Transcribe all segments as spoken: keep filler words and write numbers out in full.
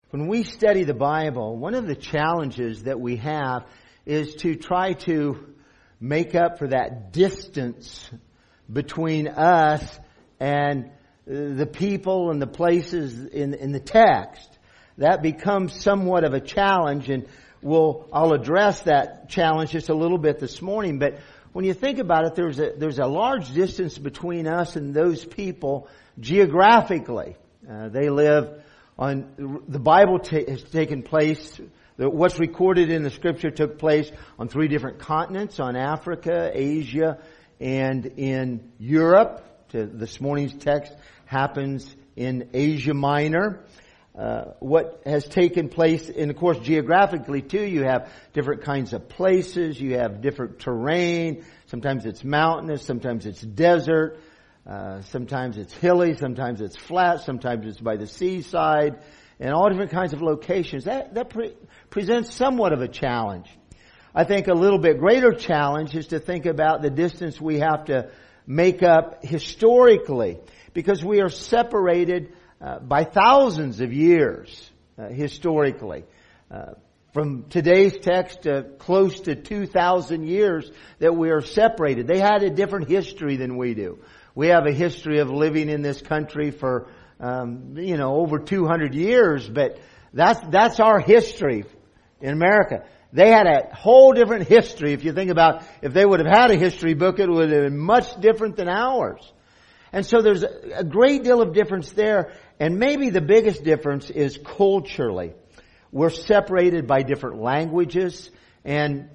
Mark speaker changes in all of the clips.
Speaker 1: When we study the Bible, one of the challenges that we have is to try to make up for that distance between us and the people and the places in, in the text. That becomes somewhat of a challenge, and we'll, I'll address that challenge just a little bit this morning. But when you think about it, there's a, there's a large distance between us and those people geographically. Uh, they live on, the Bible ta- has taken place, what's recorded in the Scripture took place on three different continents, on Africa, Asia, and in Europe. To this morning's text happens in Asia Minor. Uh, what has taken place, and of course geographically too, you have different kinds of places, you have different terrain, sometimes it's mountainous, sometimes it's desert, uh, sometimes it's hilly, sometimes it's flat, sometimes it's by the seaside, and all different kinds of locations. That, that pre- presents somewhat of a challenge. I think a little bit greater challenge is to think about the distance we have to make up historically, because we are separated Uh, by thousands of years, uh, historically. Uh, from today's text to close to two thousand years that we are separated. They had a different history than we do. We have a history of living in this country for, um, you know, over two hundred years, but that's, that's our history in America. They had a whole different history. If you think about, if they would have had a history book, it would have been much different than ours. And so there's a great deal of difference there. And maybe the biggest difference is culturally. We're separated by different languages. And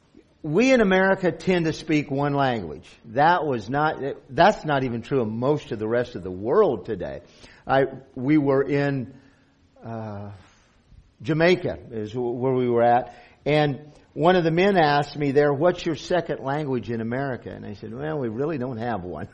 Speaker 1: we in America tend to speak one language. That was not, that's not even true of most of the rest of the world today. I, we were in, uh, Jamaica is where we were at. And one of the men asked me there, what's your second language in America? And I said, well, we really don't have one.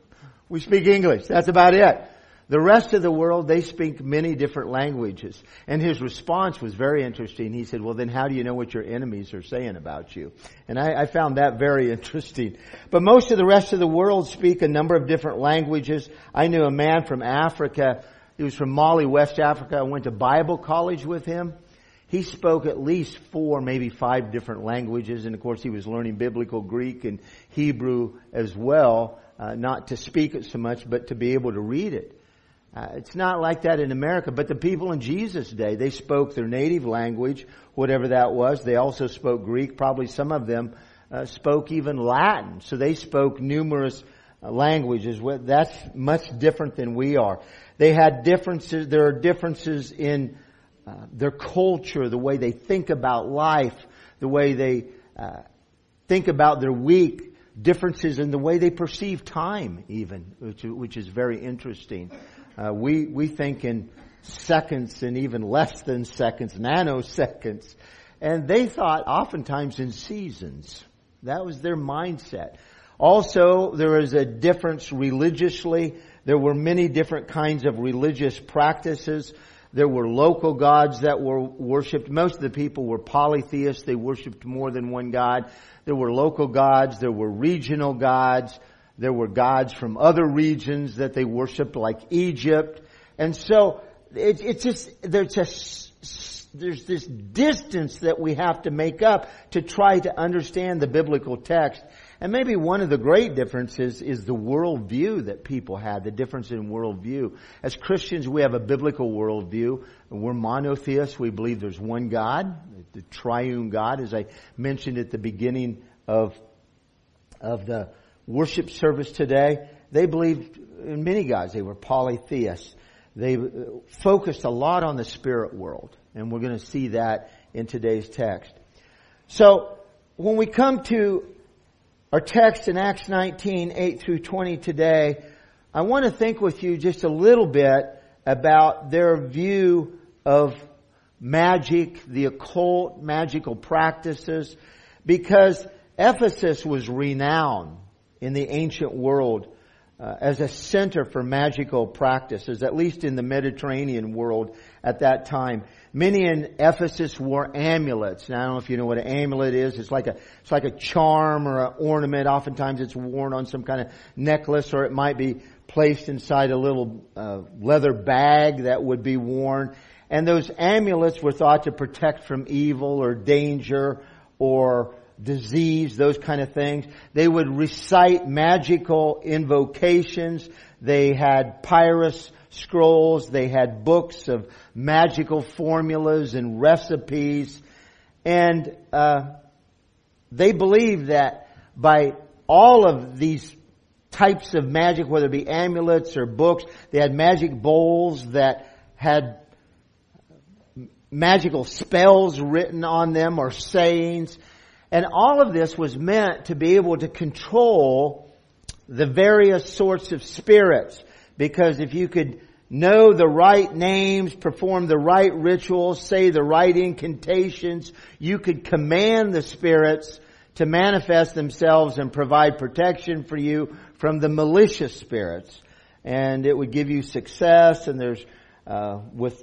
Speaker 1: We speak English. That's about it. The rest of the world, they speak many different languages. And his response was very interesting. He said, well, then how do you know what your enemies are saying about you? And I, I found that very interesting. But most of the rest of the world speak a number of different languages. I knew a man from Africa. He was from Mali, West Africa. I went to Bible college with him. He spoke at least four, maybe five different languages. And of course, he was learning biblical Greek and Hebrew as well. Uh, not to speak it so much, but to be able to read it. Uh, it's not like that in America, but the people in Jesus' day, they spoke their native language, whatever that was. They also spoke Greek. Probably some of them uh, spoke even Latin. So they spoke numerous uh, languages. That's much different than we are. They had differences. There are differences in uh, their culture, the way they think about life, the way they uh, think about their week. Differences in the way they perceive time, even, which, which is very interesting. Uh, we we think in seconds and even less than seconds, nanoseconds, and they thought oftentimes in seasons. That was their mindset. Also, there is a difference religiously. There were many different kinds of religious practices. There were local gods that were worshipped. Most of the people were polytheists. They worshipped more than one god. There were local gods. There were regional gods. There were gods from other regions that they worshipped, like Egypt. And so it, it's just, there's just, there's this distance that we have to make up to try to understand the biblical text. And maybe one of the great differences is the worldview that people had, the difference in worldview. As Christians, we have a biblical worldview. We're monotheists. We believe there's one God, the triune God, as I mentioned at the beginning of, of the worship service today. They believed in many gods. They were polytheists. They focused a lot on the spirit world. And we're going to see that in today's text. So, when we come to our text in Acts nineteen, eight through twenty today, I want to think with you just a little bit about their view of magic, the occult, magical practices, because Ephesus was renowned in the ancient world uh, as a center for magical practices, at least in the Mediterranean world at that time. Many in Ephesus wore amulets. Now, I don't know if you know what an amulet is. It's like a, it's like a charm or an ornament. Oftentimes it's worn on some kind of necklace, or it might be placed inside a little uh, leather bag that would be worn. And those amulets were thought to protect from evil or danger or disease, those kind of things. They would recite magical invocations. They had papyrus scrolls. They had books of magical formulas and recipes. And uh, they believed that by all of these types of magic, whether it be amulets or books, they had magic bowls that had magical spells written on them or sayings. And all of this was meant to be able to control the various sorts of spirits. Because if you could know the right names, perform the right rituals, say the right incantations, you could command the spirits to manifest themselves and provide protection for you from the malicious spirits. And it would give you success. And there's, uh, with,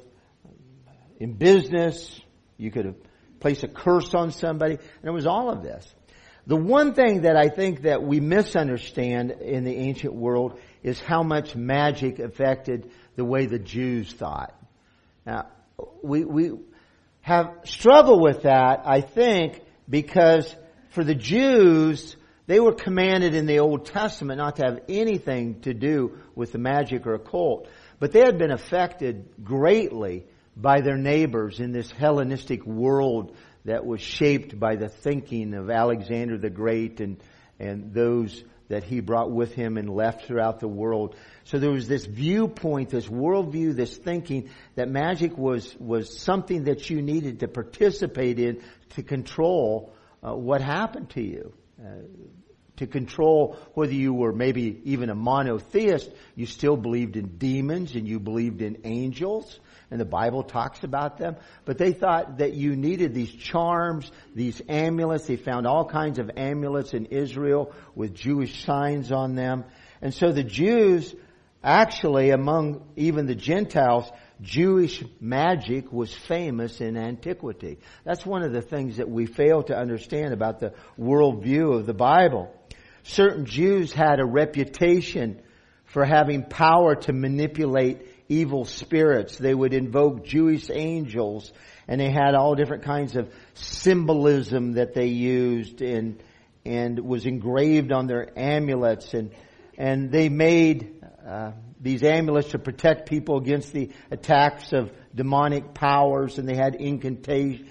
Speaker 1: in business, you could place a curse on somebody. And it was all of this. The one thing that I think that we misunderstand in the ancient world is how much magic affected the way the Jews thought. Now, we, we have struggled with that, I think, because for the Jews, they were commanded in the Old Testament not to have anything to do with the magic or occult. But they had been affected greatly by their neighbors in this Hellenistic world that was shaped by the thinking of Alexander the Great and, and those that he brought with him and left throughout the world. So there was this viewpoint, this worldview, this thinking that magic was, was something that you needed to participate in to control uh, what happened to you. Uh, to control whether you were maybe even a monotheist, you still believed in demons and you believed in angels. And the Bible talks about them. But they thought that you needed these charms, these amulets. They found all kinds of amulets in Israel with Jewish signs on them. And so the Jews, actually, among even the Gentiles, Jewish magic was famous in antiquity. That's one of the things that we fail to understand about the worldview of the Bible. Certain Jews had a reputation for having power to manipulate evil spirits. They would invoke Jewish angels, and they had all different kinds of symbolism that they used and and was engraved on their amulets, and and they made uh, these amulets to protect people against the attacks of demonic powers, and they had incanta-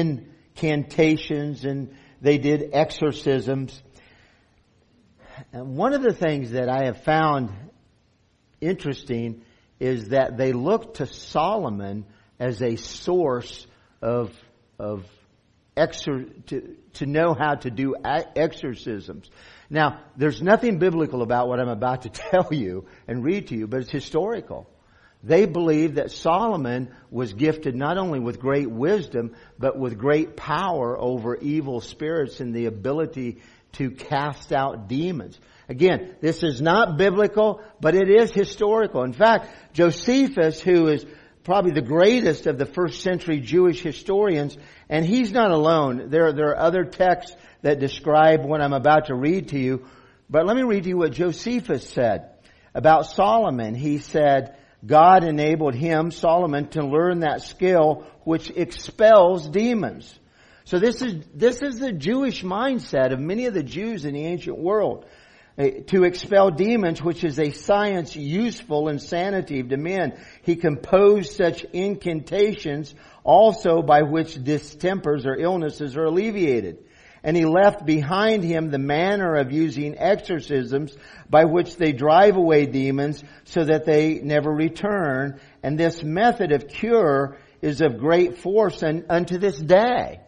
Speaker 1: incantations, and they did exorcisms. And one of the things that I have found interesting is that they looked to Solomon as a source of of exor- to to know how to do exorcisms. Now, there's nothing biblical about what I'm about to tell you and read to you, but it's historical. They believed that Solomon was gifted not only with great wisdom, but with great power over evil spirits and the ability to cast out demons. Again, this is not biblical, but it is historical. In fact, Josephus, who is probably the greatest of the first century Jewish historians, and he's not alone. There, there are other texts that describe what I'm about to read to you. But let me read to you what Josephus said about Solomon. He said, God enabled him, Solomon, to learn that skill which expels demons. So this is, this is the Jewish mindset of many of the Jews in the ancient world. To expel demons, which is a science useful in sanity to men. He composed such incantations also by which distempers or illnesses are alleviated. And he left behind him the manner of using exorcisms by which they drive away demons so that they never return. And this method of cure is of great force and unto this day.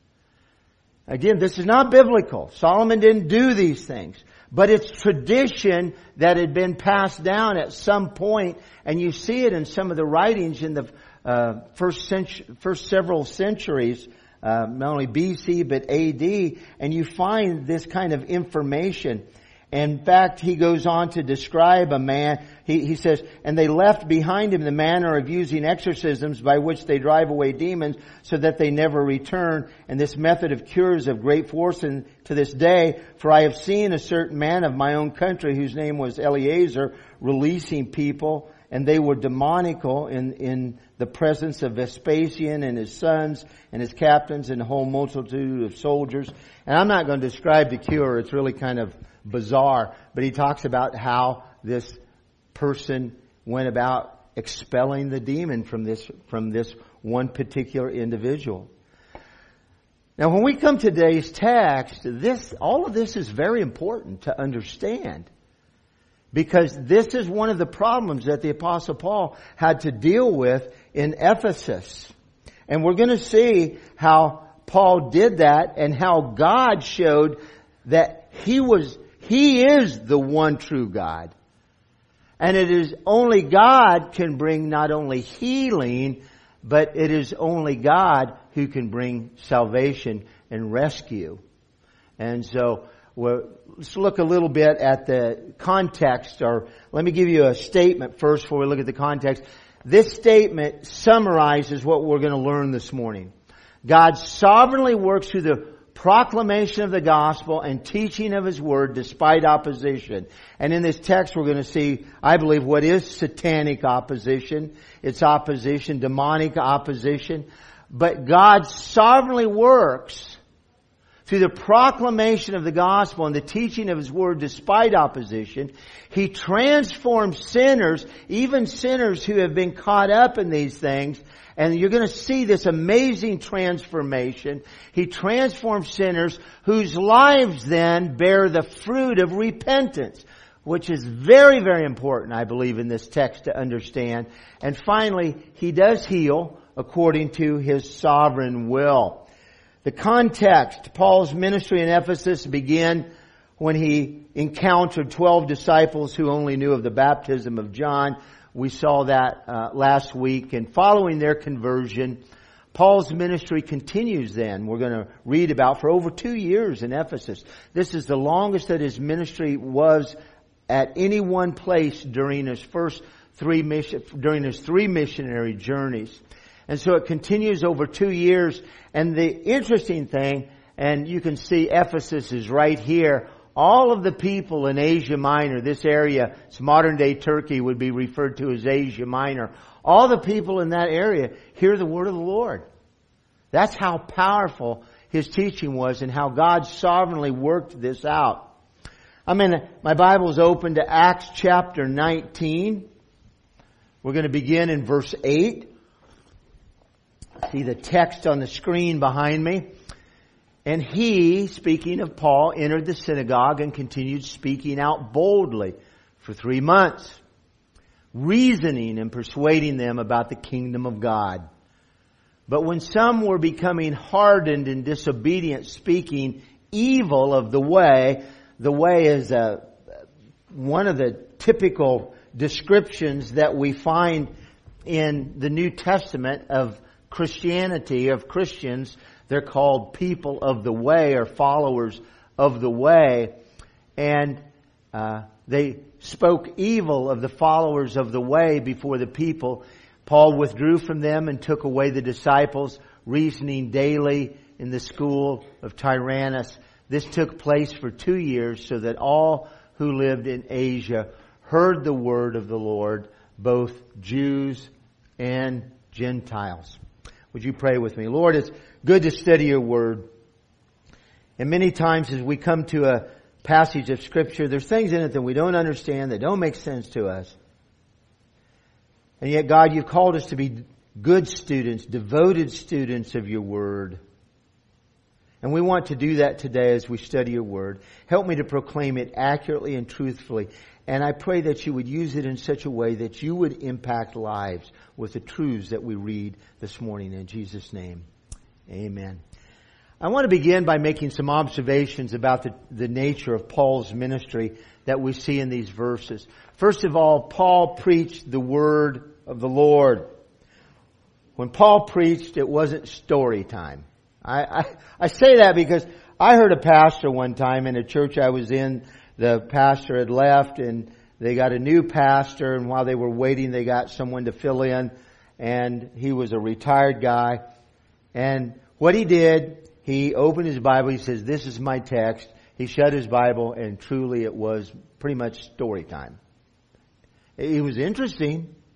Speaker 1: Again, this is not biblical. Solomon didn't do these things. But it's tradition that had been passed down at some point, and you see it in some of the writings in the uh, first century, first several centuries, uh, not only B C but A D, and you find this kind of information. In fact, he goes on to describe a man. He, he says, and they left behind him the manner of using exorcisms by which they drive away demons so that they never return. And this method of cure is of great force in, to this day. For I have seen a certain man of my own country whose name was Eleazar releasing people and they were demoniacal in, in the presence of Vespasian and his sons and his captains and the whole multitude of soldiers. And I'm not going to describe the cure. It's really kind of bizarre. But he talks about how this person went about expelling the demon from this, from this one particular individual. Now, when we come to today's text, this, all of this is very important to understand. Because this is one of the problems that the Apostle Paul had to deal with in Ephesus. And we're going to see how Paul did that and how God showed that He was, He is the one true God. And it is only God can bring not only healing, but it is only God who can bring salvation and rescue. And so, well, let's look a little bit at the context, or let me give you a statement first before we look at the context. This statement summarizes what we're going to learn this morning. God sovereignly works through the proclamation of the gospel and teaching of His word despite opposition. And in this text we're going to see, I believe, what is satanic opposition. It's opposition, demonic opposition. But God sovereignly works through the proclamation of the gospel and the teaching of His word despite opposition. He transforms sinners, even sinners who have been caught up in these things. And you're going to see this amazing transformation. He transforms sinners whose lives then bear the fruit of repentance, which is very, very important, I believe, in this text to understand. And finally, He does heal according to His sovereign will. The context, Paul's ministry in Ephesus began when he encountered twelve disciples who only knew of the baptism of John. We saw that uh, last week. And following their conversion, Paul's ministry continues then. We're going to read about for over two years in Ephesus. This is the longest that his ministry was at any one place during his first three mission, during his three missionary journeys. And so it continues over two years. And the interesting thing, and you can see Ephesus is right here. All of the people in Asia Minor, this area, it's modern day Turkey, would be referred to as Asia Minor. All the people in that area hear the word of the Lord. That's how powerful his teaching was and how God sovereignly worked this out. I mean, my Bible is open to Acts chapter nineteen. We're going to begin in verse eight. See the text on the screen behind me. And he, speaking of Paul, entered the synagogue and continued speaking out boldly for three months, reasoning and persuading them about the kingdom of God. But when some were becoming hardened and disobedient, speaking evil of the way, the way is a, one of the typical descriptions that we find in the New Testament of Christianity, of Christians. They're called people of the way or followers of the way. And uh, they spoke evil of the followers of the way before the people. Paul withdrew from them and took away the disciples, reasoning daily in the school of Tyrannus. This took place for two years so that all who lived in Asia heard the word of the Lord, both Jews and Gentiles. Would you pray with me? Lord, it's good to study your word. And many times as we come to a passage of Scripture, there's things in it that we don't understand, that don't make sense to us. And yet, God, you've called us to be good students, devoted students of your word. And we want to do that today as we study your word. Help me to proclaim it accurately and truthfully. And I pray that you would use it in such a way that you would impact lives with the truths that we read this morning. In Jesus' name, amen. I want to begin by making some observations about the, the nature of Paul's ministry that we see in these verses. First of all, Paul preached the word of the Lord. When Paul preached, it wasn't story time. I, I, I say that because I heard a pastor one time in a church I was in. The pastor had left and they got a new pastor, and while they were waiting, they got someone to fill in, and he was a retired guy. And what he did, he opened his Bible, he says, "This is my text." He shut his Bible, and truly it was pretty much story time. It was interesting.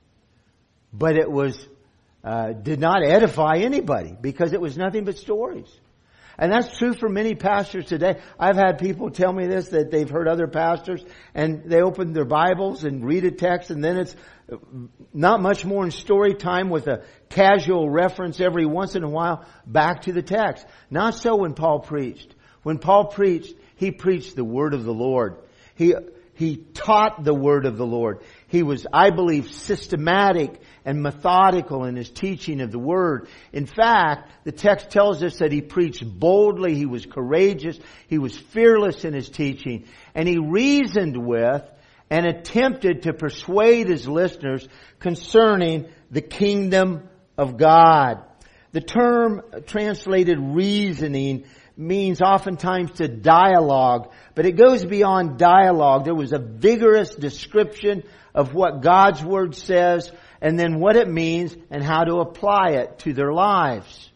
Speaker 1: but it was uh, did not edify anybody because it was nothing but stories. And that's true for many pastors today. I've had people tell me this, that they've heard other pastors and they open their Bibles and read a text, and then it's not much more in story time with a casual reference every once in a while back to the text. Not so when Paul preached. When Paul preached, he preached the word of the Lord. He He taught the word of the Lord. He was, I believe, systematic and methodical in his teaching of the word. In fact, the text tells us that he preached boldly, he was courageous, he was fearless in his teaching, and he reasoned with and attempted to persuade his listeners concerning the kingdom of God. The term translated reasoning means oftentimes to dialogue, but it goes beyond dialogue. There was a vigorous description of what God's Word says, and then what it means and how to apply it to their lives.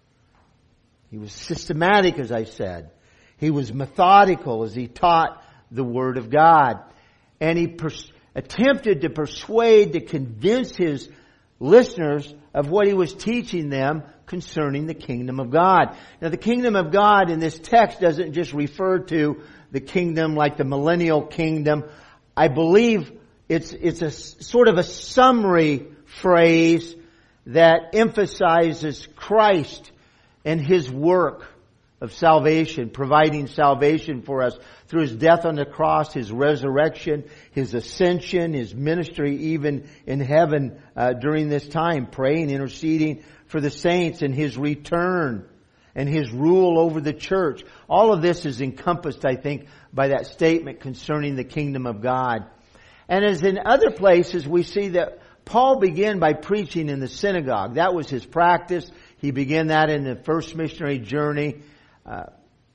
Speaker 1: He was systematic, as I said. He was methodical as he taught the Word of God. And he pers- attempted to persuade, to convince his listeners of what he was teaching them concerning the kingdom of God. Now, the kingdom of God in this text doesn't just refer to the kingdom like the millennial kingdom. I believe it's it's a sort of a summary phrase that emphasizes Christ and His work of salvation, providing salvation for us through His death on the cross, His resurrection, His ascension, His ministry even in heaven uh, during this time, praying, interceding for the saints, and His return and His rule over the church. All of this is encompassed, I think, by that statement concerning the kingdom of God. And as in other places, we see that Paul began by preaching in the synagogue. That was his practice. He began that in the first missionary journey. Uh,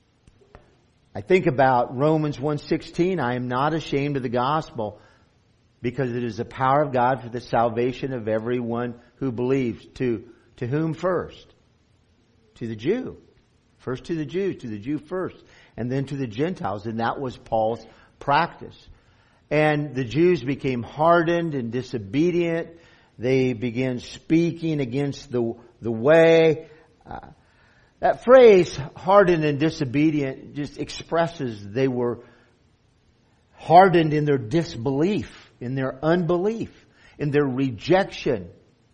Speaker 1: I think about Romans one sixteen, I am not ashamed of the gospel, because it is the power of God for the salvation of everyone who believes. To, to whom first? To the Jew. First to the Jew, to the Jew first, and then to the Gentiles. And that was Paul's practice. And the Jews became hardened and disobedient. They began speaking against the, the way. Uh, That phrase, hardened and disobedient, just expresses they were hardened in their disbelief, in their unbelief, in their rejection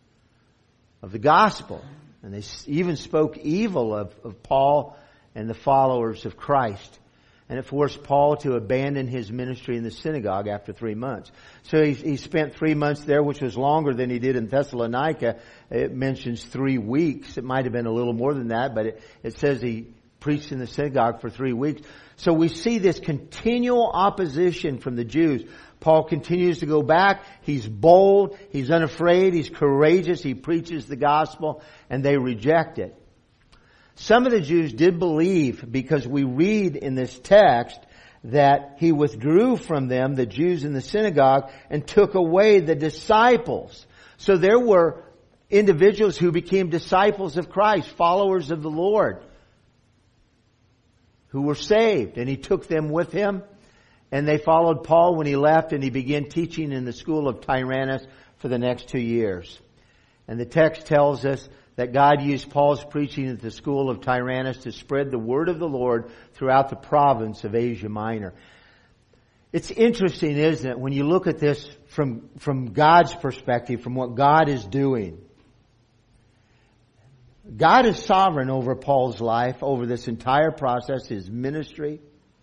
Speaker 1: of the gospel. And they even spoke evil of, of Paul and the followers of Christ. And it forced Paul to abandon his ministry in the synagogue after three months. So he, he spent three months there, which was longer than he did in Thessalonica. It mentions three weeks. It might have been a little more than that, but it, it says he preached in the synagogue for three weeks. So we see this continual opposition from the Jews. Paul continues to go back. He's bold. He's unafraid. He's courageous. He preaches the gospel, and they reject it. Some of the Jews did believe, because we read in this text that he withdrew from them, the Jews in the synagogue, and took away the disciples. So there were individuals who became disciples of Christ, followers of the Lord, who were saved, and he took them with him, and they followed Paul when he left, and he began teaching in the school of Tyrannus for the next two years. And the text tells us that God used Paul's preaching at the school of Tyrannus to spread the word of the Lord throughout the province of Asia Minor. It's interesting, isn't it, when you look at this from, from God's perspective, from what God is doing. God is sovereign over Paul's life, over this entire process, his ministry.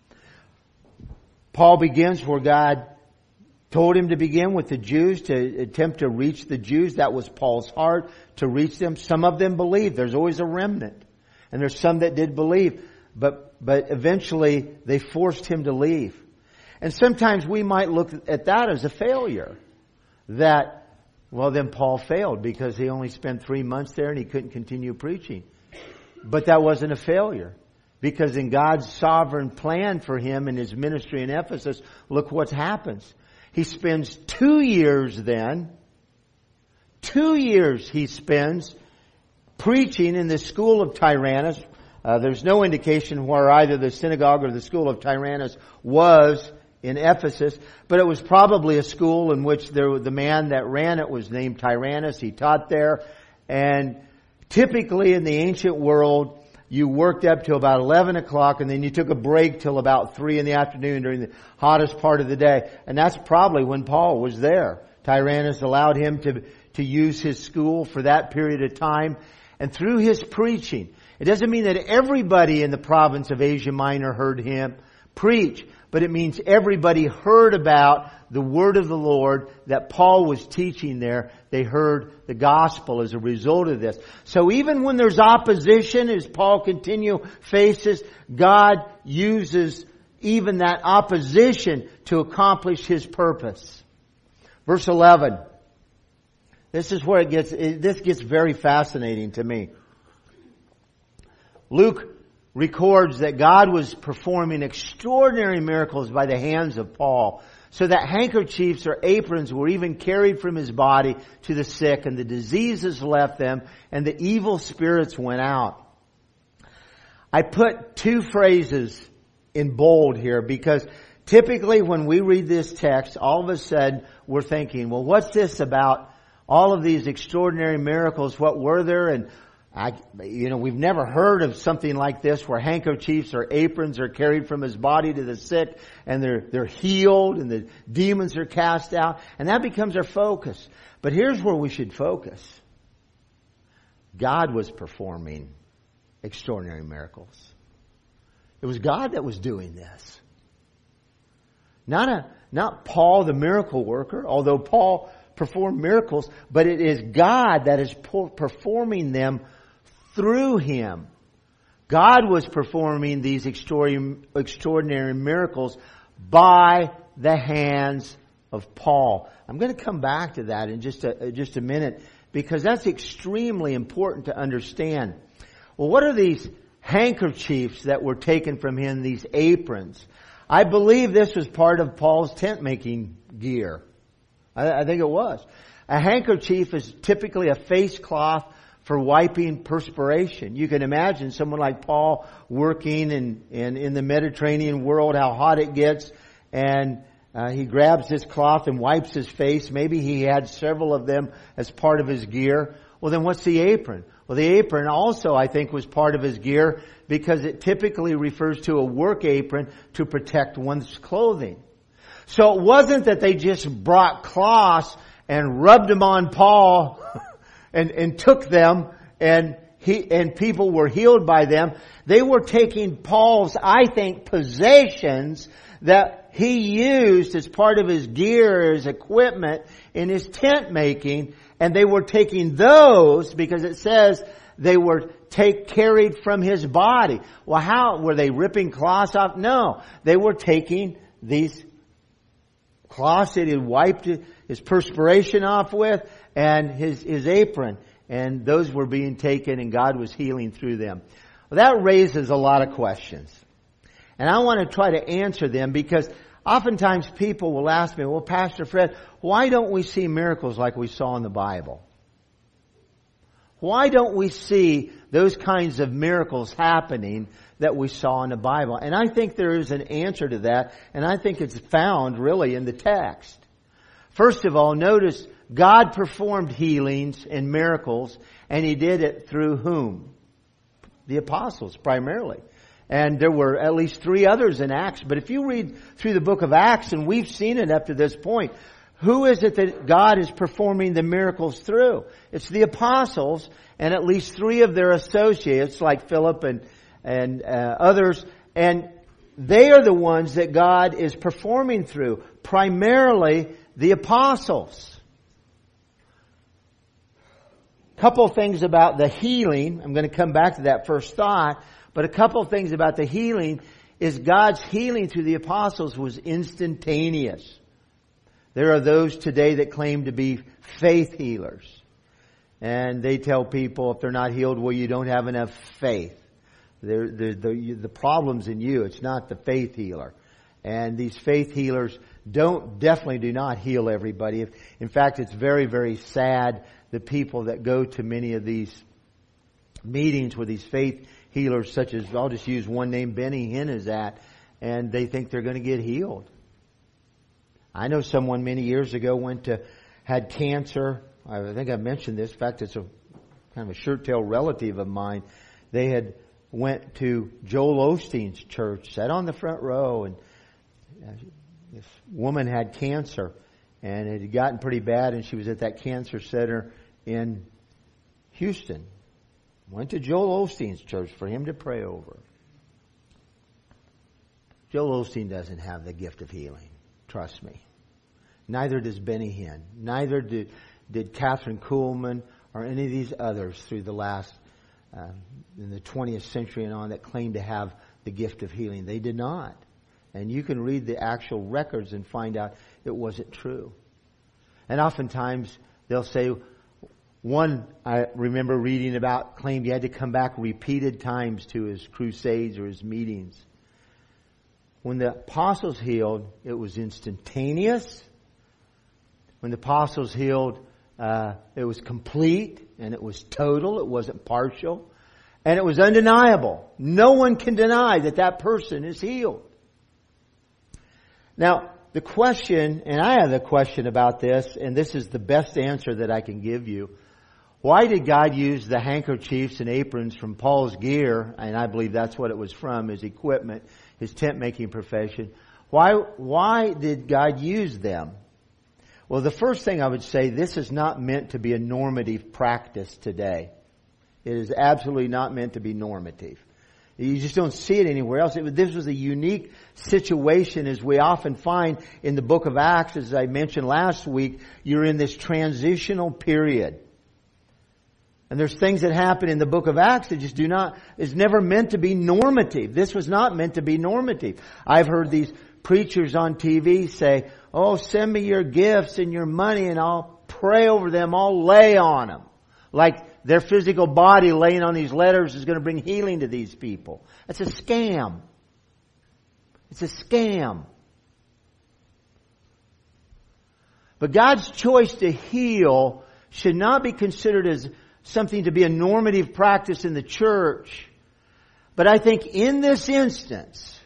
Speaker 1: Paul begins where God told him to begin, with the Jews, to attempt to reach the Jews. That was Paul's heart, to reach them. Some of them believed. There's always a remnant. And there's some that did believe. But, but eventually they forced him to leave. And sometimes we might look at that as a failure. That, well, then Paul failed because he only spent three months there and he couldn't continue preaching. But that wasn't a failure. Because in God's sovereign plan for him and his ministry in Ephesus, look what happens. He spends two years then, two years he spends preaching in the school of Tyrannus. Uh, there's no indication where either the synagogue or the school of Tyrannus was in Ephesus, but it was probably a school in which there, the man that ran it was named Tyrannus. He taught there, and typically in the ancient world, you worked up till about eleven o'clock, and then you took a break till about three in the afternoon during the hottest part of the day. And that's probably when Paul was there. Tyrannus allowed him to, to use his school for that period of time. And through his preaching, it doesn't mean that everybody in the province of Asia Minor heard him preach, but it means everybody heard about the word of the Lord that Paul was teaching there. They heard the gospel as a result of this. So even when there's opposition, as Paul continue faces, God uses even that opposition to accomplish His purpose. Verse eleven. This is where it gets, this gets very fascinating to me. Luke records that God was performing extraordinary miracles by the hands of Paul, so that handkerchiefs or aprons were even carried from his body to the sick, and the diseases left them, and the evil spirits went out. I put two phrases in bold here because typically when we read this text, all of a sudden we're thinking, well, what's this about all of these extraordinary miracles? What were there? And I, you know, we've never heard of something like this where handkerchiefs or aprons are carried from his body to the sick and they're, they're healed and the demons are cast out. And that becomes our focus. But here's where we should focus. God was performing extraordinary miracles. It was God that was doing this. Not a, not Paul the miracle worker, although Paul performed miracles, but it is God that is performing them through him. God was performing these extraordinary miracles by the hands of Paul. I'm going to come back to that in just a, just a minute because that's extremely important to understand. Well, what are these handkerchiefs that were taken from him, these aprons? I believe this was part of Paul's tent making gear. I, I think it was. A handkerchief is typically a face cloth for wiping perspiration. You can imagine someone like Paul working in, in, in the Mediterranean world, how hot it gets, and uh, he grabs this cloth and wipes his face. Maybe he had several of them as part of his gear. Well, then what's the apron? Well, the apron also, I think, was part of his gear because it typically refers to a work apron to protect one's clothing. So it wasn't that they just brought cloths and rubbed them on Paul and, and took them and he, and people were healed by them. They were taking Paul's, I think, possessions that he used as part of his gear, his equipment in his tent making, and they were taking those because it says they were take carried from his body. Well, how were they ripping cloths off? No, they were taking these cloths that he wiped his perspiration off with and his, his apron. And those were being taken and God was healing through them. Well, that raises a lot of questions. And I want to try to answer them because oftentimes people will ask me, well, Pastor Fred, why don't we see miracles like we saw in the Bible? Why don't we see those kinds of miracles happening that we saw in the Bible? And I think there is an answer to that, and I think it's found really in the text. First of all, notice God performed healings and miracles, and He did it through whom? The apostles, primarily. And there were at least three others in Acts. But if you read through the book of Acts, and we've seen it up to this point, who is it that God is performing the miracles through? It's the apostles and at least three of their associates like Philip and, and uh, others. And they are the ones that God is performing through. Primarily the apostles. Couple things about the healing. I'm going to come back to that first thought. But a couple of things about the healing is God's healing through the apostles was instantaneous. There are those today that claim to be faith healers. And they tell people if they're not healed, well, you don't have enough faith. They're, they're, the, the problem's in you. It's not the faith healer. And these faith healers don't, definitely do not heal everybody. In fact, it's very, very sad the people that go to many of these meetings with these faith healers, such as, I'll just use one name, Benny Hinn is at, and they think they're going to get healed. I know someone many years ago went to, had cancer. I think I mentioned this. In fact, it's a kind of a shirt tail relative of mine. They had went to Joel Osteen's church, sat on the front row, and this woman had cancer, and it had gotten pretty bad, and she was at that cancer center in Houston. Went to Joel Osteen's church for him to pray over. Joel Osteen doesn't have the gift of healing. Trust me. Neither does Benny Hinn. Neither did, did Catherine Kuhlman or any of these others through the last, uh, in the twentieth century and on, that claimed to have the gift of healing. They did not. And you can read the actual records and find out it wasn't true. And oftentimes they'll say, one I remember reading about claimed he had to come back repeated times to his crusades or his meetings. When the apostles healed, it was instantaneous. When the apostles healed, uh, it was complete and it was total. It wasn't partial. And it was undeniable. No one can deny that that person is healed. Now, the question, and I have a question about this, and this is the best answer that I can give you. Why did God use the handkerchiefs and aprons from Paul's gear, and I believe that's what it was from, his equipment, his tent-making profession? Why, why did God use them? Well, the first thing I would say, this is not meant to be a normative practice today. It is absolutely not meant to be normative. You just don't see it anywhere else. It, this was a unique situation, as we often find in the book of Acts. As I mentioned last week, you're in this transitional period. And there's things that happen in the book of Acts that just do not, is never meant to be normative. This was not meant to be normative. I've heard these preachers on T V say, oh, send me your gifts and your money and I'll pray over them. I'll lay on them. Like their physical body laying on these letters is going to bring healing to these people. That's a scam. It's a scam. But God's choice to heal should not be considered as something to be a normative practice in the church. But I think in this instance,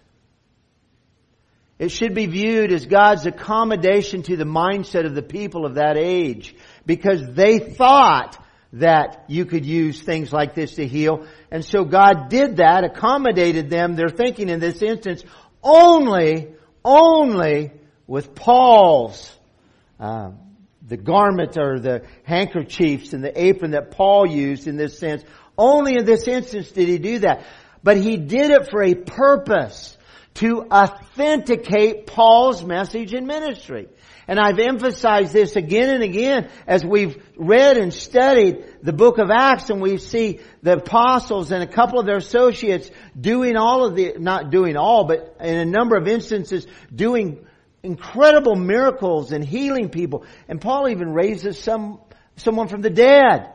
Speaker 1: it should be viewed as God's accommodation to the mindset of the people of that age, because they thought that you could use things like this to heal. And so God did that, accommodated them. They're thinking in this instance only, only with Paul's uh, the garment or the handkerchiefs and the apron that Paul used in this sense. Only in this instance did he do that. But he did it for a purpose, to authenticate Paul's message and ministry. And I've emphasized this again and again as we've read and studied the book of Acts, and we see the apostles and a couple of their associates doing all of the, not doing all, but in a number of instances doing incredible miracles and healing people. And Paul even raises some someone from the dead.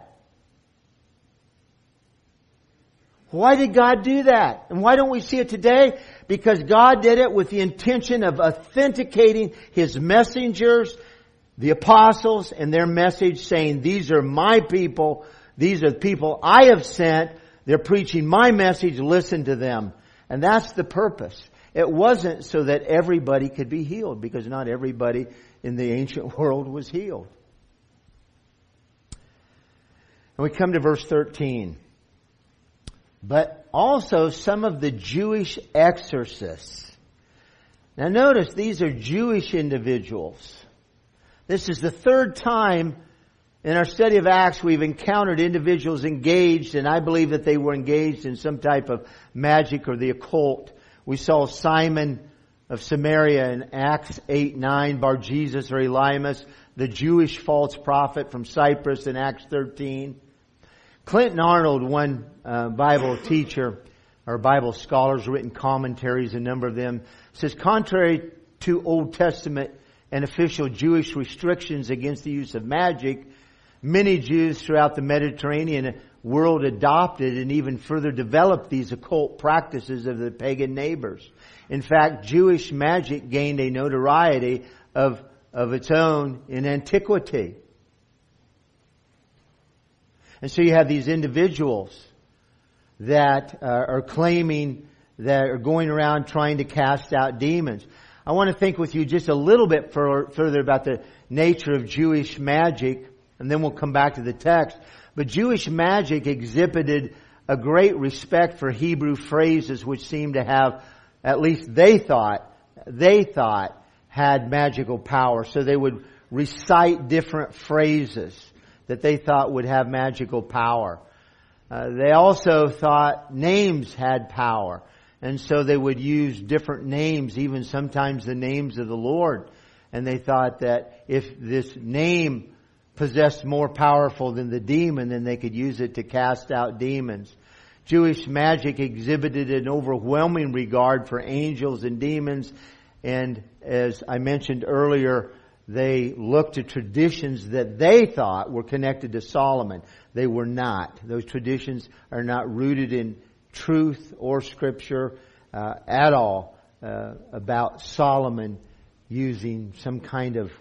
Speaker 1: Why did God do that? And why don't we see it today? Because God did it with the intention of authenticating His messengers, the apostles, and their message, saying, these are my people. These are the people I have sent. They're preaching my message. Listen to them. And that's the purpose. It wasn't so that everybody could be healed, because not everybody in the ancient world was healed. And we come to verse thirteen. But also some of the Jewish exorcists. Now notice, these are Jewish individuals. This is the third time in our study of Acts we've encountered individuals engaged, and I believe that they were engaged in some type of magic or the occult. We saw Simon of Samaria in Acts eight nine, Bar-Jesus or Elymas, the Jewish false prophet from Cyprus in Acts thirteen. Clinton Arnold, one uh, Bible teacher or Bible scholars, written commentaries, a number of them, says, contrary to Old Testament and official Jewish restrictions against the use of magic, many Jews throughout the Mediterranean world adopted and even further developed these occult practices of the pagan neighbors. In fact, Jewish magic gained a notoriety of, of its own in antiquity. And so you have these individuals that uh, are claiming, that are going around trying to cast out demons. I want to think with you just a little bit for, further about the nature of Jewish magic, and then we'll come back to the text. But Jewish magic exhibited a great respect for Hebrew phrases which seemed to have, at least they thought, they thought had magical power. So they would recite different phrases that they thought would have magical power. Uh, they also thought names had power. And so they would use different names, even sometimes the names of the Lord. And they thought that if this name possessed more powerful than the demon, then they could use it to cast out demons. Jewish magic exhibited an overwhelming regard for angels and demons. And as I mentioned earlier, they looked to traditions that they thought were connected to Solomon. They were not. Those traditions are not rooted in truth or Scripture uh, at all uh, about Solomon using some kind of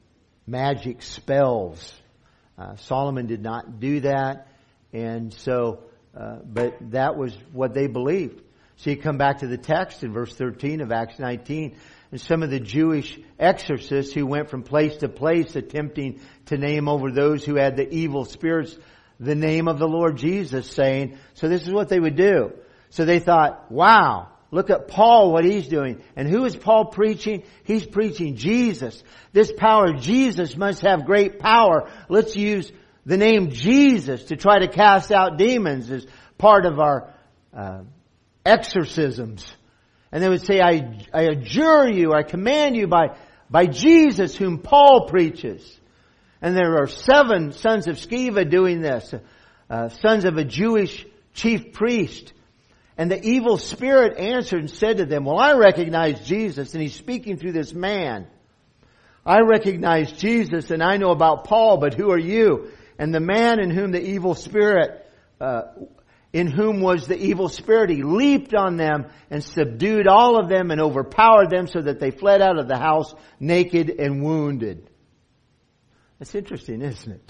Speaker 1: magic spells. Uh, Solomon did not do that, and so, uh, but that was what they believed. So you come back to the text in verse thirteen of Acts nineteen, and some of the Jewish exorcists who went from place to place attempting to name over those who had the evil spirits the name of the Lord Jesus, saying, so this is what they would do. So they thought, wow, look at Paul, what he's doing. And who is Paul preaching? He's preaching Jesus. This power, Jesus, must have great power. Let's use the name Jesus to try to cast out demons as part of our uh, exorcisms. And they would say, I, I adjure you, I command you by, by Jesus whom Paul preaches. And there are seven sons of Sceva doing this, uh, sons of a Jewish chief priest. And the evil spirit answered and said to them, well, I recognize Jesus, and he's speaking through this man. I recognize Jesus, and I know about Paul, but who are you? And the man in whom the evil spirit, uh, in whom was the evil spirit, he leaped on them and subdued all of them and overpowered them so that they fled out of the house naked and wounded. That's interesting, isn't it?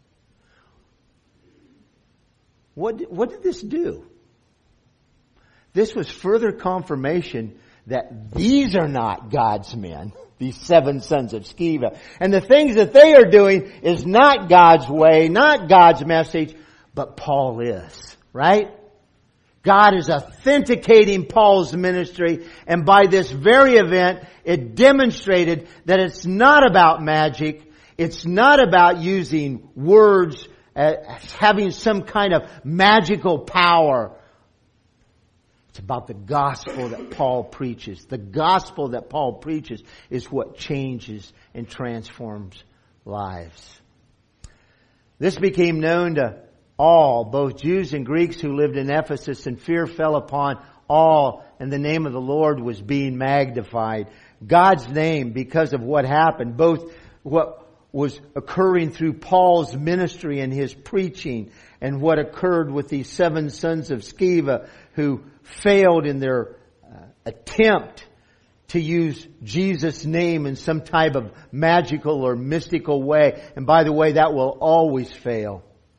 Speaker 1: What, what did this do? This was further confirmation that these are not God's men, these seven sons of Sceva. And the things that they are doing is not God's way, not God's message, but Paul is, right? God is authenticating Paul's ministry, and by this very event, it demonstrated that it's not about magic. It's not about using words as having some kind of magical power. It's about the gospel that Paul preaches. The gospel that Paul preaches is what changes and transforms lives. This became known to all, both Jews and Greeks who lived in Ephesus, and fear fell upon all, and the name of the Lord was being magnified. God's name, because of what happened, both what was occurring through Paul's ministry and his preaching, and what occurred with these seven sons of Sceva who failed in their uh, attempt to use Jesus' name in some type of magical or mystical way. And by the way, that will always fail.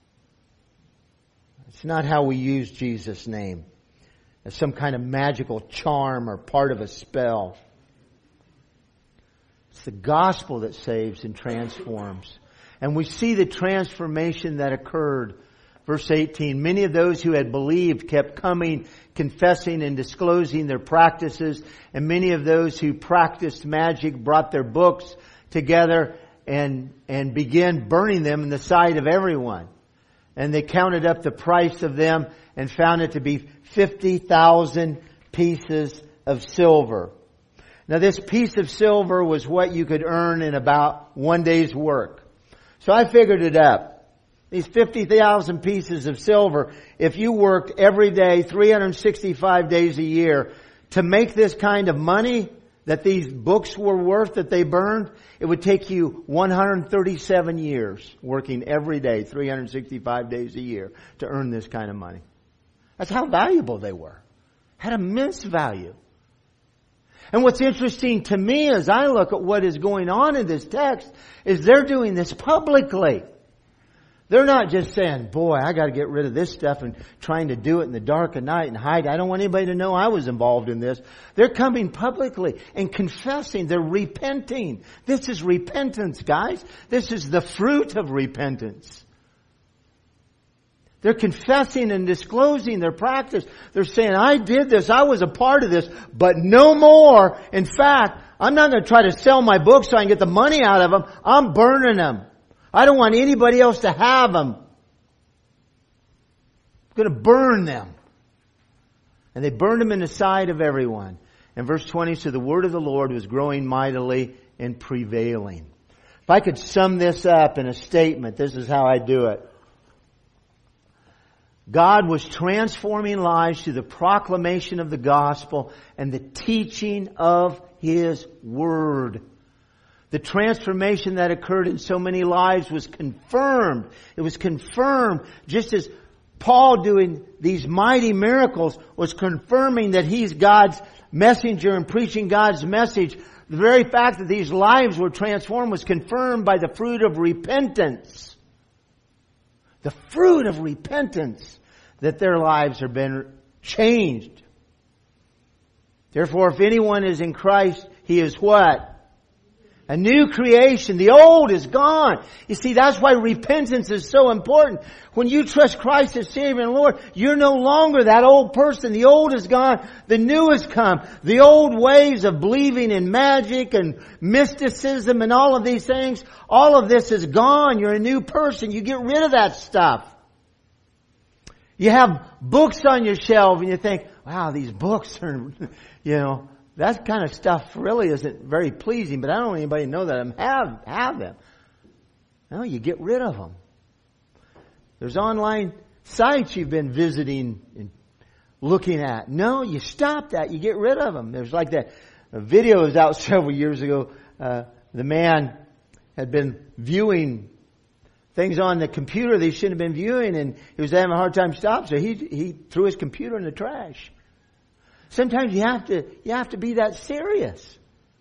Speaker 1: It's not how we use Jesus' name as some kind of magical charm or part of a spell. It's the gospel that saves and transforms. And we see the transformation that occurred. Verse eighteen, many of those who had believed kept coming, confessing and disclosing their practices. And many of those who practiced magic brought their books together and, and began burning them in the sight of everyone. And they counted up the price of them and found it to be fifty thousand pieces of silver. Now this piece of silver was what you could earn in about one day's work. So I figured it up. These fifty thousand pieces of silver, if you worked every day, three hundred sixty-five days a year, to make this kind of money that these books were worth that they burned, it would take you one hundred thirty-seven years working every day, three hundred sixty-five days a year to earn this kind of money. That's how valuable they were. Had immense value. And what's interesting to me as I look at what is going on in this text is they're doing this publicly. They're not just saying, boy, I got to get rid of this stuff and trying to do it in the dark of night and hide. I don't want anybody to know I was involved in this. They're coming publicly and confessing. They're repenting. This is repentance, guys. This is the fruit of repentance. They're confessing and disclosing their practice. They're saying, I did this. I was a part of this, but no more. In fact, I'm not going to try to sell my books so I can get the money out of them. I'm burning them. I don't want anybody else to have them. I'm going to burn them. And they burned them in the sight of everyone. And verse twenty, so the word of the Lord was growing mightily and prevailing. If I could sum this up in a statement, this is how I do it. God was transforming lives through the proclamation of the gospel and the teaching of His Word. The transformation that occurred in so many lives was confirmed. It was confirmed just as Paul doing these mighty miracles was confirming that he's God's messenger and preaching God's message. The very fact that these lives were transformed was confirmed by the fruit of repentance. The fruit of repentance, that their lives have been changed. Therefore, if anyone is in Christ, he is what? A new creation. The old is gone. You see, that's why repentance is so important. When you trust Christ as Savior and Lord, you're no longer that old person. The old is gone. The new has come. The old ways of believing in magic and mysticism and all of these things, all of this is gone. You're a new person. You get rid of that stuff. You have books on your shelf and you think, wow, these books are, you know, that kind of stuff really isn't very pleasing, but I don't want anybody to know that I have, have them. No, you get rid of them. There's online sites you've been visiting and looking at. No, you stop that. You get rid of them. There's like that a video was out several years ago. Uh, the man had been viewing things on the computer they shouldn't have been viewing, and he was having a hard time stopping, so he he threw his computer in the trash. Sometimes you have to you have to be that serious.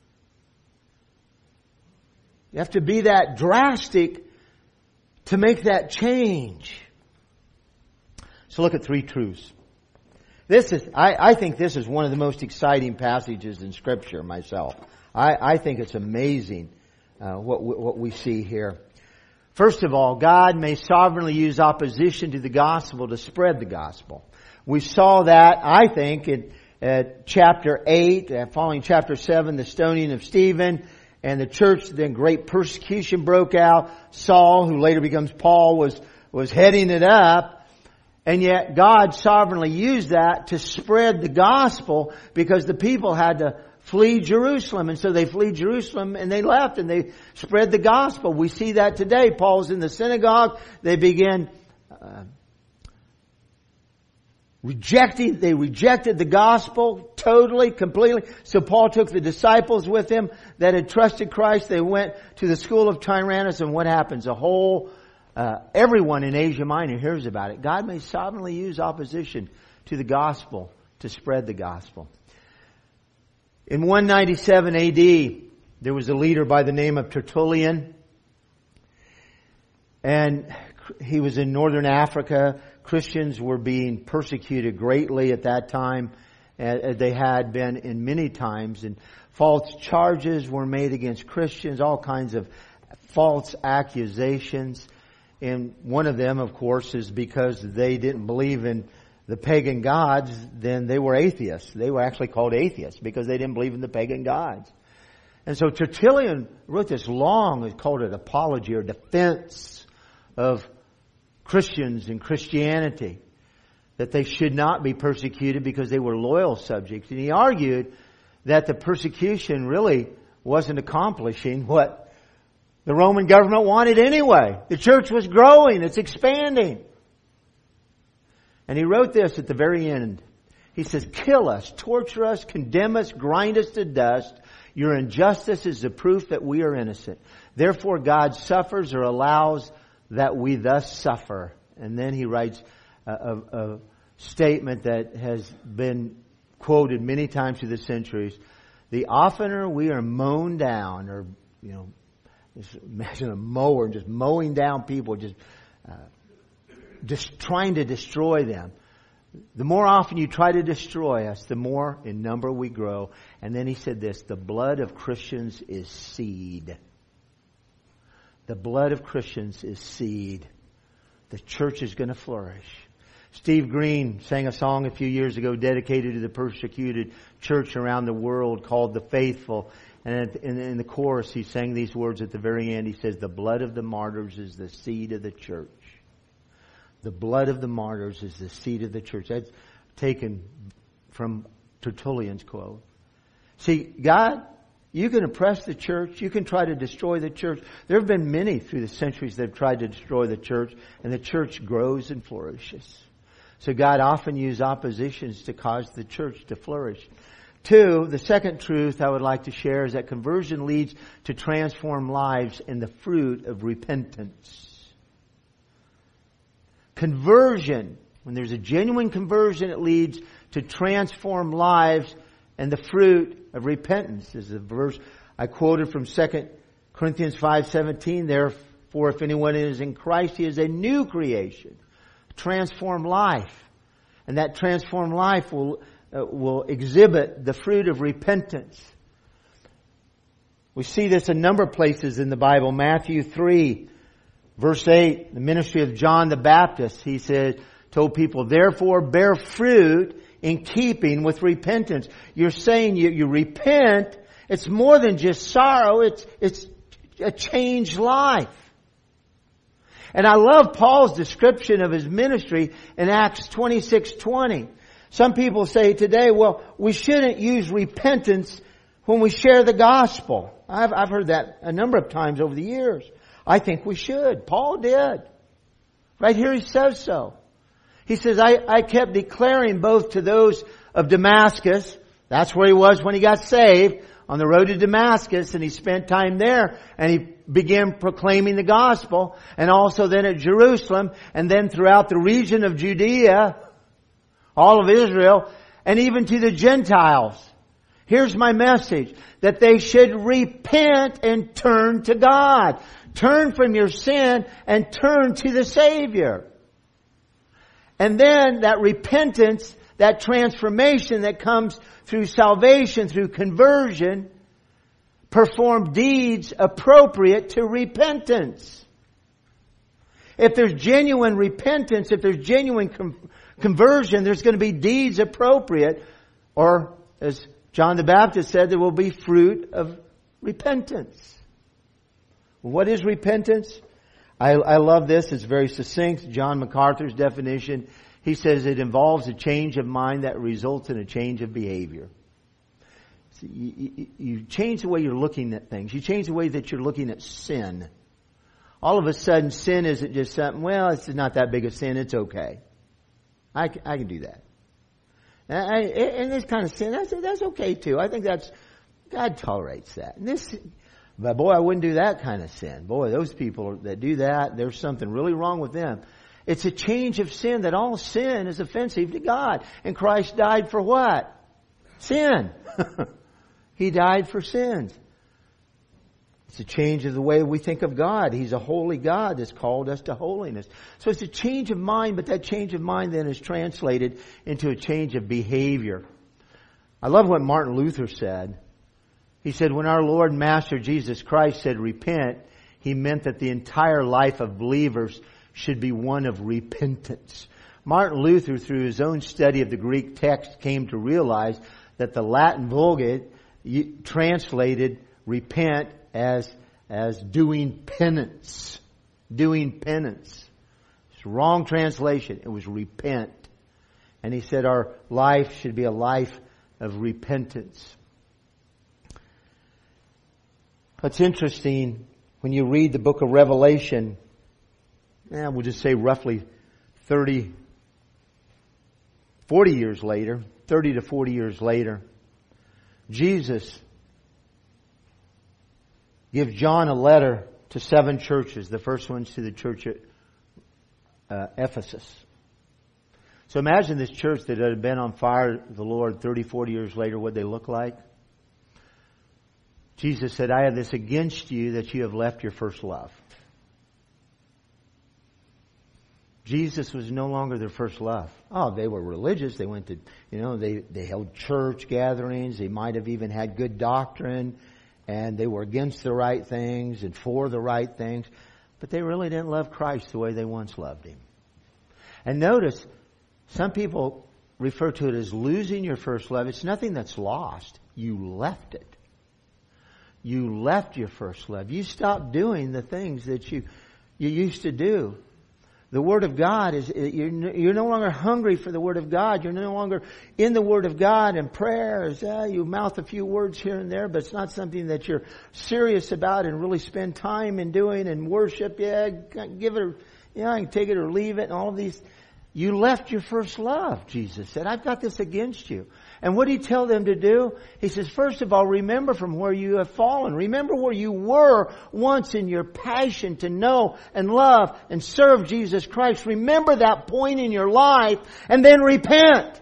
Speaker 1: You have to be that drastic to make that change. So look at three truths. This is I, I think this is one of the most exciting passages in Scripture myself. I, I think it's amazing uh, what what we see here. First of all, God may sovereignly use opposition to the gospel to spread the gospel. We saw that, I think, in at chapter eight, uh, following chapter seven, the stoning of Stephen, and the church, then great persecution broke out. Saul, who later becomes Paul, was, was heading it up. And yet God sovereignly used that to spread the gospel because the people had to flee Jerusalem. And so they flee Jerusalem and they left and they spread the gospel. We see that today. Paul's in the synagogue. They begin uh, rejecting, they rejected the gospel totally, completely. So Paul took the disciples with him that had trusted Christ. They went to the school of Tyrannus, and what happens? A whole, uh, everyone in Asia Minor hears about it. God may sovereignly use opposition to the gospel to spread the gospel. In one ninety-seven A D, there was a leader by the name of Tertullian, and he was in northern Africa. Christians were being persecuted greatly at that time, as they had been in many times, and false charges were made against Christians, all kinds of false accusations. And one of them, of course, is because they didn't believe in the pagan gods, then they were atheists. They were actually called atheists because they didn't believe in the pagan gods. And so Tertullian wrote this long, he called it apology or defense of Christians and Christianity, that they should not be persecuted because they were loyal subjects. And he argued that the persecution really wasn't accomplishing what the Roman government wanted anyway. The church was growing, it's expanding. And he wrote this at the very end. He says, kill us, torture us, condemn us, grind us to dust. Your injustice is the proof that we are innocent. Therefore God suffers or allows that we thus suffer. And then he writes a, a, a statement that has been quoted many times through the centuries. The oftener we are mown down, or, you know, just imagine a mower just mowing down people, just uh, just trying to destroy them. The more often you try to destroy us, the more in number we grow. And then he said this, the blood of Christians is seed. The blood of Christians is seed. The church is going to flourish. Steve Green sang a song a few years ago dedicated to the persecuted church around the world called The Faithful. And in the chorus he sang these words at the very end. He says, the blood of the martyrs is the seed of the church. The blood of the martyrs is the seed of the church. That's taken from Tertullian's quote. See, God, you can oppress the church. You can try to destroy the church. There have been many through the centuries that have tried to destroy the church, and the church grows and flourishes. So God often uses oppositions to cause the church to flourish. Two, the second truth I would like to share is that conversion leads to transformed lives in the fruit of repentance. Conversion, when there's a genuine conversion, it leads to transformed lives and the fruit of repentance. This is a verse I quoted from Second Corinthians five seventeen. Therefore, if anyone is in Christ, he is a new creation, a transformed life. And that transformed life will, uh, will exhibit the fruit of repentance. We see this in a number of places in the Bible. Matthew three. Verse eight, the ministry of John the Baptist, he said, told people, therefore bear fruit in keeping with repentance. You're saying you, you repent. It's more than just sorrow. It's, it's a changed life. And I love Paul's description of his ministry in Acts twenty-six twenty. Some people say today, well, we shouldn't use repentance when we share the gospel. I've, I've heard that a number of times over the years. I think we should. Paul did. Right here he says so. He says, I, I kept declaring both to those of Damascus, that's where he was when he got saved, on the road to Damascus, and he spent time there, and he began proclaiming the gospel, and also then at Jerusalem, and then throughout the region of Judea, all of Israel, and even to the Gentiles. Here's my message, that they should repent and turn to God. Turn from your sin and turn to the Savior. And then that repentance, that transformation that comes through salvation, through conversion, perform deeds appropriate to repentance. If there's genuine repentance, if there's genuine com- conversion, there's going to be deeds appropriate. Or, as John the Baptist said, there will be fruit of repentance. What is repentance? I, I love this. It's very succinct. John MacArthur's definition. He says it involves a change of mind that results in a change of behavior. So you, you, you change the way you're looking at things. You change the way that you're looking at sin. All of a sudden, sin isn't just something, well, it's not that big a sin. It's okay. I, I can do that. And, I, and this kind of sin, that's, that's okay too. I think that's, God tolerates that. And this... But boy, I wouldn't do that kind of sin. Boy, those people that do that, there's something really wrong with them. It's a change of sin, that all sin is offensive to God. And Christ died for what? Sin. He died for sins. It's a change of the way we think of God. He's a holy God that's called us to holiness. So it's a change of mind, but that change of mind then is translated into a change of behavior. I love what Martin Luther said. He said, when our Lord and Master Jesus Christ said repent, He meant that the entire life of believers should be one of repentance. Martin Luther, through his own study of the Greek text, came to realize that the Latin Vulgate translated repent as, as doing penance. Doing penance. It's a wrong translation. It was repent. And he said our life should be a life of repentance. What's interesting, when you read the book of Revelation, eh, we'll just say roughly thirty, forty years later, thirty to forty years later, Jesus gives John a letter to seven churches. The first one's to the church at uh, Ephesus. So imagine this church that had been on fire with the Lord thirty, forty years later, what they look like. Jesus said, I have this against you, that you have left your first love. Jesus was no longer their first love. Oh, they were religious. They went to, you know, they, they held church gatherings. They might have even had good doctrine. And they were against the right things and for the right things. But they really didn't love Christ the way they once loved Him. And notice, some people refer to it as losing your first love. It's nothing that's lost. You left it. You left your first love. You stopped doing the things that you, you used to do. The Word of God is, you're, you're no longer hungry for the Word of God. You're no longer in the Word of God and prayers. Uh, you mouth a few words here and there, but it's not something that you're serious about and really spend time in doing and worship. Yeah, give it, a, yeah, I can take it or leave it and all of these. You left your first love, Jesus said. I've got this against you. And what did He tell them to do? He says, first of all, remember from where you have fallen. Remember where you were once in your passion to know and love and serve Jesus Christ. Remember that point in your life and then repent.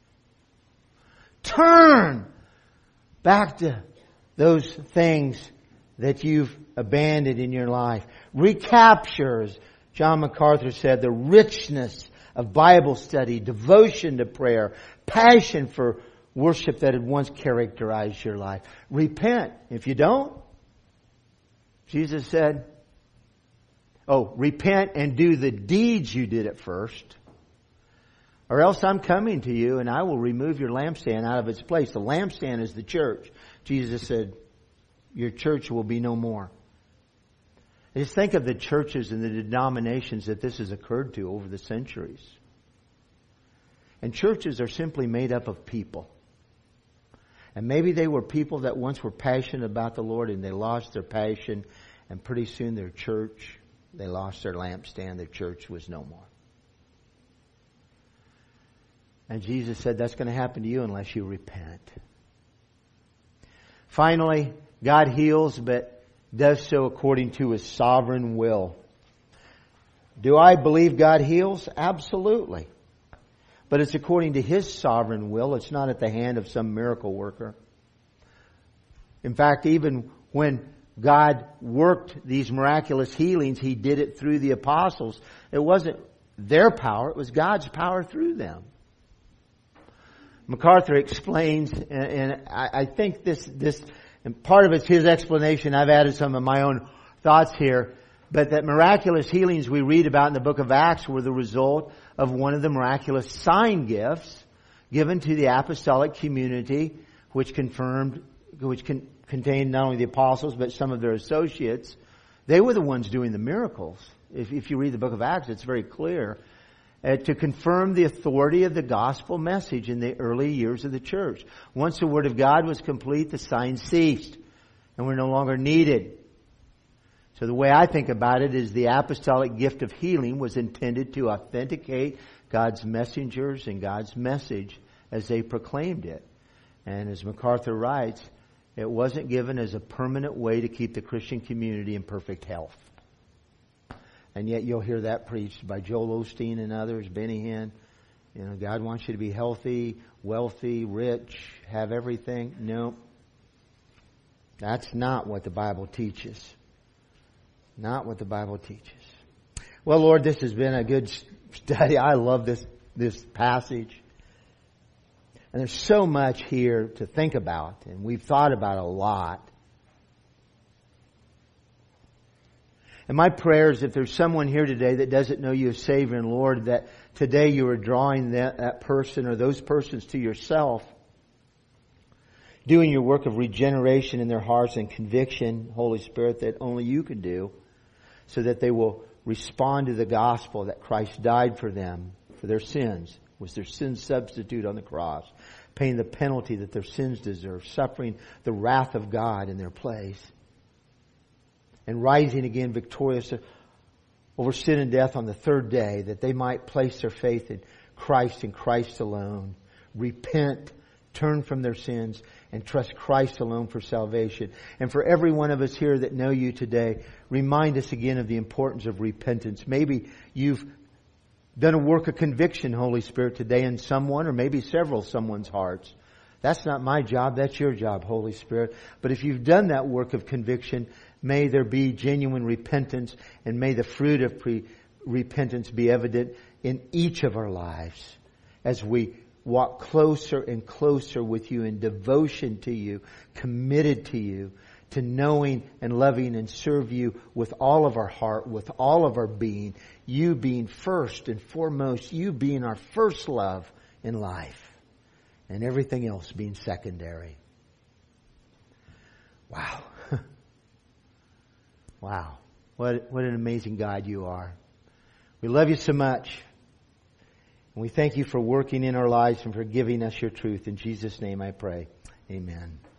Speaker 1: Turn back to those things that you've abandoned in your life. Recapture, as John MacArthur said, the richness of Bible study, devotion to prayer, passion for worship that had once characterized your life. Repent. If you don't, Jesus said, oh, repent and do the deeds you did at first, or else I'm coming to you and I will remove your lampstand out of its place. The lampstand is the church. Jesus said, your church will be no more. Just think of the churches and the denominations that this has occurred to over the centuries. And churches are simply made up of people. And maybe they were people that once were passionate about the Lord and they lost their passion, and pretty soon their church, they lost their lampstand, their church was no more. And Jesus said that's going to happen to you unless you repent. Finally, God heals, but does so according to His sovereign will. Do I believe God heals? Absolutely. But it's according to His sovereign will. It's not at the hand of some miracle worker. In fact, even when God worked these miraculous healings, He did it through the apostles. It wasn't their power, it was God's power through them. MacArthur explains, and I think this, this, and part of it's his explanation. I've added some of my own thoughts here. But that miraculous healings we read about in the book of Acts were the result of one of the miraculous sign gifts given to the apostolic community, which confirmed, which con- contained not only the apostles, but some of their associates. They were the ones doing the miracles. If, if you read the book of Acts, it's very clear. Uh, to confirm the authority of the gospel message in the early years of the church. Once the Word of God was complete, the signs ceased and were no longer needed. So the way I think about it is the apostolic gift of healing was intended to authenticate God's messengers and God's message as they proclaimed it. And as MacArthur writes, it wasn't given as a permanent way to keep the Christian community in perfect health. And yet you'll hear that preached by Joel Osteen and others, Benny Hinn. You know, God wants you to be healthy, wealthy, rich, have everything. No. That's not what the Bible teaches. Not what the Bible teaches. Well, Lord, this has been a good study. I love this, this passage. And there's so much here to think about. And we've thought about a lot. And my prayer is if there's someone here today that doesn't know you as Savior and Lord, that today you are drawing that, that person or those persons to yourself, doing your work of regeneration in their hearts and conviction, Holy Spirit, that only you can do, so that they will respond to the gospel that Christ died for them, for their sins, was their sin substitute on the cross, paying the penalty that their sins deserve, suffering the wrath of God in their place, and rising again victorious over sin and death on the third day, that they might place their faith in Christ and Christ alone, repent, turn from their sins, and trust Christ alone for salvation. And for every one of us here that know you today, remind us again of the importance of repentance. Maybe you've done a work of conviction, Holy Spirit, today in someone, or maybe several someone's hearts. That's not my job, that's your job, Holy Spirit. But if you've done that work of conviction, may there be genuine repentance, and may the fruit of pre, repentance be evident in each of our lives as we walk closer and closer with you in devotion to you, committed to you, to knowing and loving and serve you with all of our heart, with all of our being, you being first and foremost, you being our first love in life, and everything else being secondary. Wow. Wow. What, what an amazing God you are. We love you so much. And we thank you for working in our lives and for giving us your truth. In Jesus' name I pray. Amen.